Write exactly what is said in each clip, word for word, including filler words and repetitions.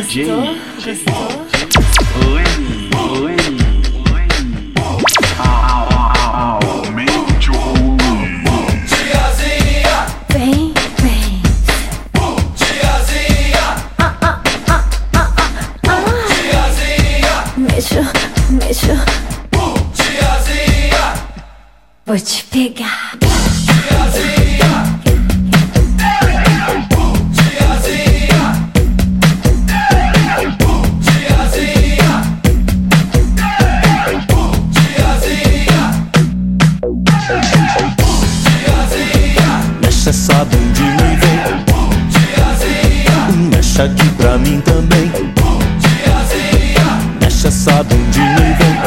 Gostou? Gostou? Oi, oi, oi. Aumente o volume. Tiazinha, Vem, vem. tiazinha, Ah, ah, ah, ah, ah, ah. tiazinha, Mexo, mexo. tiazinha, Vou te pegar. tiazinha, tiazinha, tiazinha, tiazinha, Mexe essa bundinha e vem, tiazinha, mexe aqui pra mim também. tiazinha, Mexe essa bundinha e vem,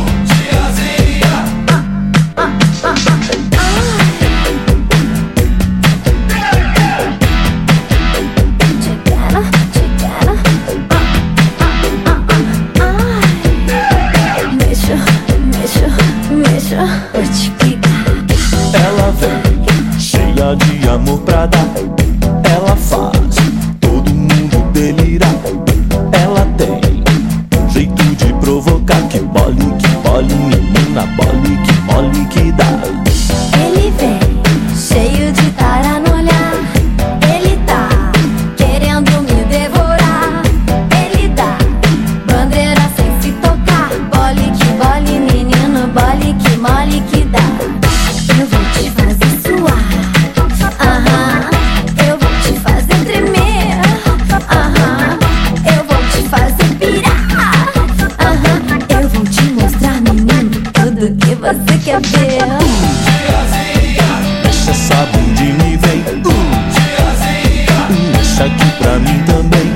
Te quero, te quero. Ah, ah, ah, ah. Mexo, mexo, mexo. Vou te pegar. ela vem, cheia de amor pra dar. Ela faz todo mundo delirar. Ela tem um jeito de provocar. Que bole, que bole, menina, bole, que mole que dá. Ele vem, cheio de tara no olhar. Ele tá querendo me devorar. Ele dá bandeira sem se tocar. Bole que bole, menino, bole que mole que dá. Eu vou te fazer suar. Aham, eu vou te fazer tremer. Aham, eu vou te fazer pirar. Aham, eu vou te mostrar, menino, tudo que você quer ver. Mexe essa bundinha e vem, mexe aqui pra mim também.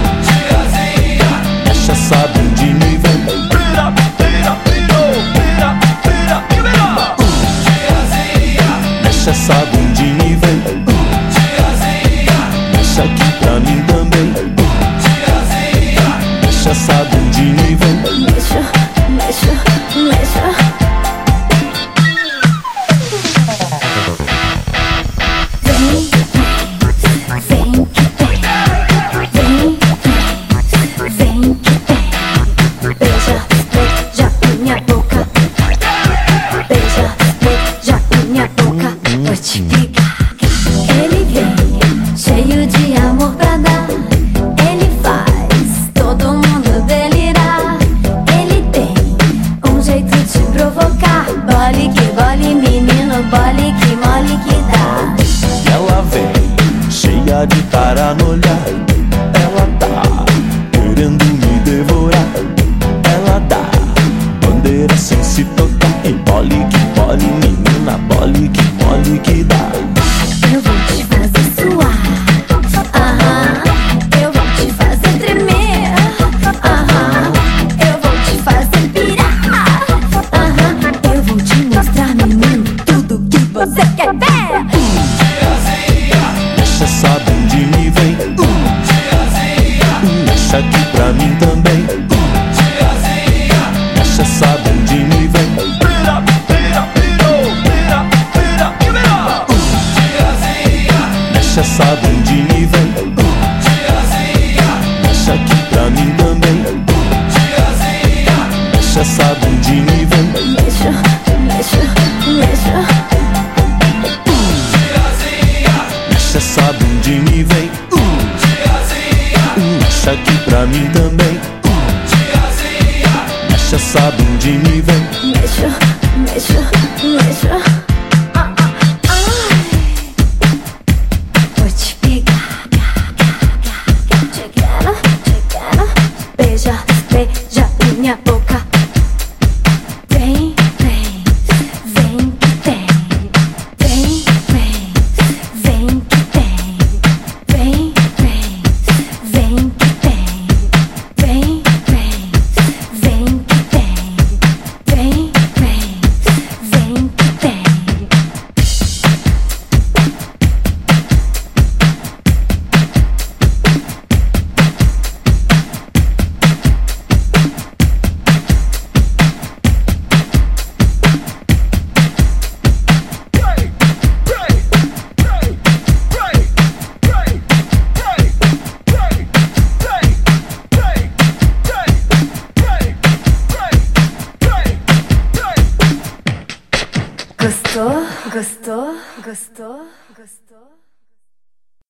Mexe essa bundinha e vem, pira, pira, pirou, pira, pira, pira, mexe essa bundinha e vem, mexe aqui pra mim também. Mexe essa bundinha e vem, Mexo, mexo, mexo. Vem, vem que tem. Vem, vem que tem. Beija, beija minha boca. Beija, beija minha boca. Vou te pegar. Ele vem, cheio de amor pra dar. Ele faz todo mundo delirar. Ele tem um jeito de provocar. Bole que bole, menino, bole que mole que dá. ela vem, cheia de tara no olhar. Ela tá querendo me devorar. Ela dá bandeira sem se tocar. E bole que bole, menina, bole que mole que dá. Eu vou te fazer suar. Aham, eu vou te fazer tremer. Aham, eu vou te fazer pirar. Aham, eu vou te mostrar, menino, tudo que você quer ver. Mexe essa bundinha e vem, mexe aqui pra mim também. Mexe essa bundinha e vem, pira, pira, pirou, pira, pira, pira, mexe essa bundinha e vem, mexe aqui pra mim também. Mexe essa bundinha e vem, Mexo, mexo, mexo. mexe essa bundinha e vem, mexe aqui pra mim também. Mexe essa bundinha e vem, Mexo, mexo, mexo. Ah, ah, ai. Vou te pegar. Te quero, te quero. Beija, beija minha boca. Vem, vem, vem que tem. Vem, vem, vem que tem. Vem, vem, vem que tem. Vem, vem, vem que tem. Vem, vem, vem que tem. Gostou? Gostou? Gostou? Gostou?